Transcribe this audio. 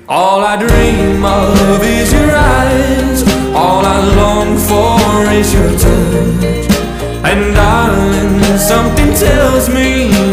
All I dream of is your eyes. All I long for is your touch. And darling, something tells me